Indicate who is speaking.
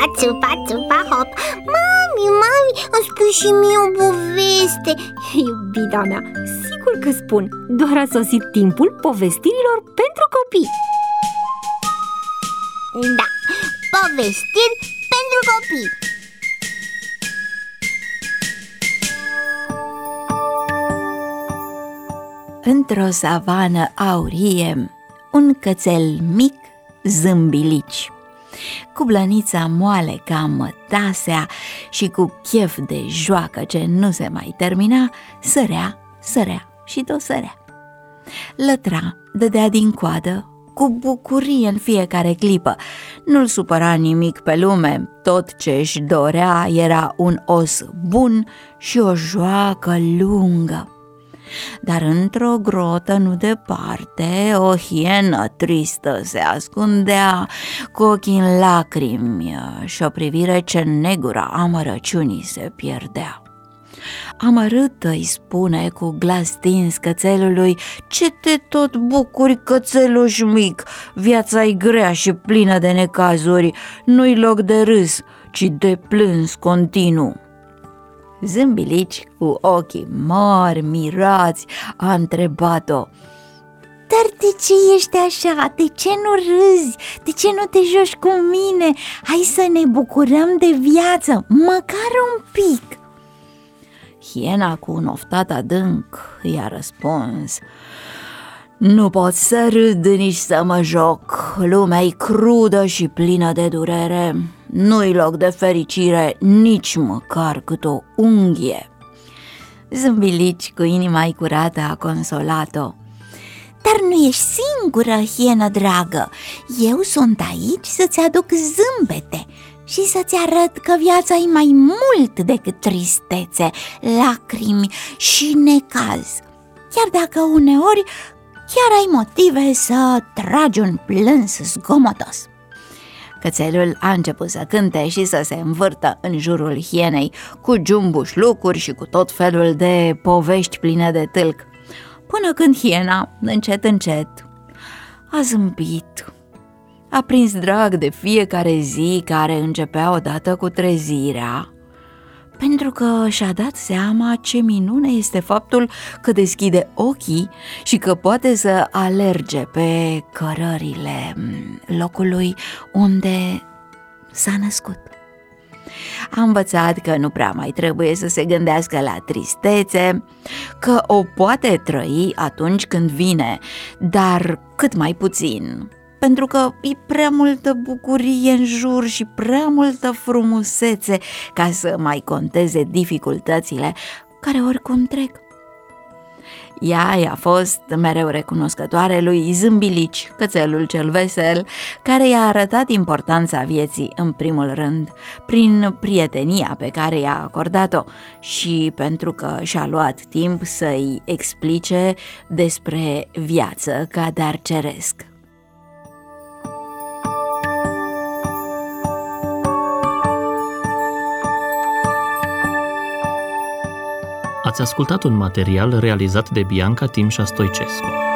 Speaker 1: Țupa, țupa, țupa, hop. Mami, îmi spui și mie o poveste.
Speaker 2: Iubita mea, sigur că spun. Doar a sosit timpul povestirilor pentru copii.
Speaker 1: Da, povestiri pentru copii.
Speaker 3: Într-o savană aurie, un cățel mic, Zâmbilici, cu blănița moale ca mătasea și cu chef de joacă ce nu se mai termina, sărea și tot sărea. Lătra, dădea din coadă, cu bucurie în fiecare clipă. Nu-l supăra nimic pe lume, tot ce își dorea era un os bun și o joacă lungă. Dar într-o grotă nu departe, o hienă tristă se ascundea, cu ochii în lacrimi și o privire ce în negura amărăciunii se pierdea. Amărât îi spune cu glas stins cățelului: „Ce te tot bucuri, cățeluș mic? Viața-i grea și plină de necazuri, nu-i loc de râs, ci de plâns continuu." Zâmbilici, cu ochii mari, mirați, a întrebat-o: „Dar de ce ești așa? De ce nu râzi? De ce nu te joci cu mine? Hai să ne bucurăm de viață, măcar un pic." Hiena, cu un oftat adânc, i-a răspuns: „Nu pot să râd, nici să mă joc. Lumea-i crudă și plină de durere. Nu-i loc de fericire, nici măcar cât o unghie." Zâmbilici, cu inima-i curată, a consolat-o: „Dar nu ești singură, hienă dragă. Eu sunt aici să-ți aduc zâmbete și să-ți arăt că viața e mai mult decât tristețe, lacrimi și necaz. Chiar dacă uneori chiar ai motive să tragi un plâns zgomotos." Cățelul a început să cânte și să se învârtă în jurul hienei, cu giumbușlucuri și cu tot felul de povești pline de tâlc, până când hiena, încet, a zâmbit. A prins drag de fiecare zi care începea odată cu trezirea, pentru că și-a dat seama ce minune este faptul că deschide ochii și că poate să alerge pe cărările locului unde s-a născut. A învățat că nu prea mai trebuie să se gândească la tristețe, că o poate trăi atunci când vine, dar cât mai puțin, pentru că e prea multă bucurie în jur și prea multă frumusețe ca să mai conteze dificultățile care oricum trec. Ea i-a fost mereu recunoscătoare lui Zâmbilici, cățelul cel vesel, care i-a arătat importanța vieții în primul rând, prin prietenia pe care i-a acordat-o și pentru că și-a luat timp să-i explice despre viață ca dar ceresc.
Speaker 4: Ați ascultat un material realizat de Bianca Timșa Stoicescu.